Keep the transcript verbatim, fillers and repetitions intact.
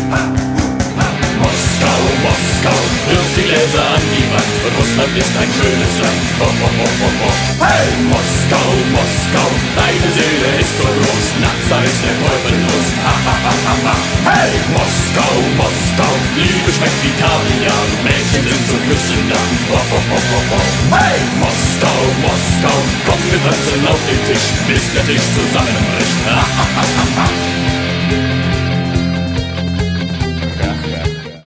Moskau, Moskau, wirf die Gläser an die Wand und Russland ist ein schönes Land. Ho, ho, ho, ho, ho. Hey! Moskau, Moskau, deine Seele ist so groß, nachts da ist der Teufel los. Ha, ha, ha, ha, ha. Hey! Moskau, Moskau, Liebe schmeckt wie Kaviar, Mädchen sind zum Küssen da. Ho, ho, ho, ho, ho. Hey! Moskau, Moskau, komm wir tanzen auf den Tisch, bis der Tisch zusammenbricht. Ha, ha, ha, ha, ha.